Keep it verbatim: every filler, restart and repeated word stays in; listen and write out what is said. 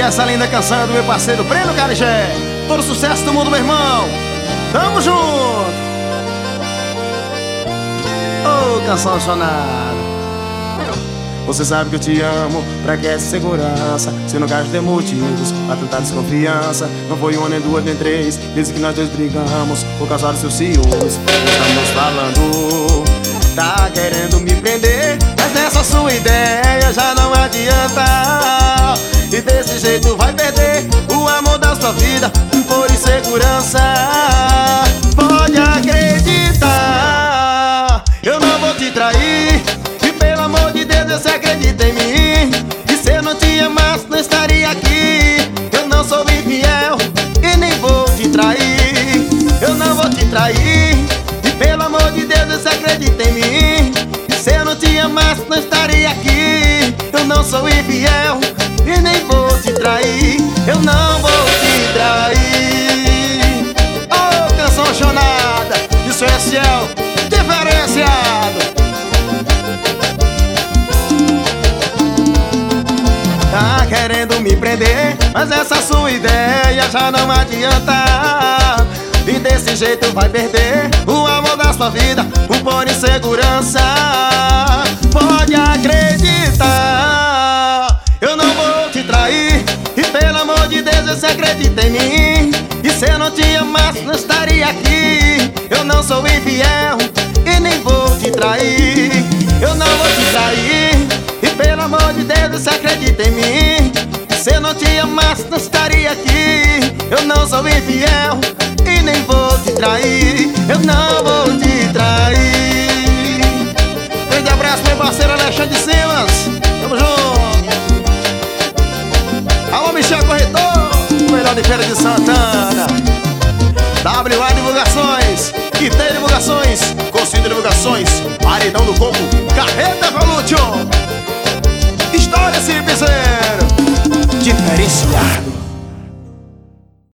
E essa linda canção é do meu parceiro Breno Carijé. Todo sucesso do mundo, meu irmão. Tamo junto. Ô, oh, canção apaixonada. Você sabe que eu te amo, pra que essa segurança? Se no caso tem motivos pra tentar desconfiança. Não foi uma, nem duas, nem três vezes que nós dois brigamos por causa dos seus ciúmes. Estamos falando, tá querendo me prender, mas nessa sua ideia já não adianta. E desse jeito vai perder o amor da sua vida por insegurança. Pode acreditar, eu não vou te trair. E pelo amor de Deus, você acredita em mim. E se eu não te amasse, não estaria aqui. Eu não sou infiel e nem vou te trair. Eu não vou te trair. E pelo amor de Deus, você acredita em mim. E se eu não te amasse, não estaria aqui. Eu não sou infiel e nem vou te trair. Eu não vou te trair. Oh, canção apaixonada, isso é ciel diferenciado. Tá querendo me prender, mas essa sua ideia já não adianta. E desse jeito vai perder o amor da sua vida por insegurança. Pode acreditar, eu não vou te trair. E pelo amor de Deus, você acredita em mim. E se eu não te amasse, não estaria aqui. Eu não sou infiel e nem vou te trair. Eu não vou te trair. E pelo amor de Deus, você acredita em mim. E se eu não te amasse, não estaria aqui. Eu não sou infiel e nem vou te trair. Eu não vou te trair. Grande abraço, meu parceiro Alexandre Simas. Tamo junto. Alô, Michel Corretor, melhor de Feira de Santana. W A Divulgações, Quitei Divulgações, Consigo Divulgações, Paredão do Coco, Carreta Evolution. História simples, diferenciado.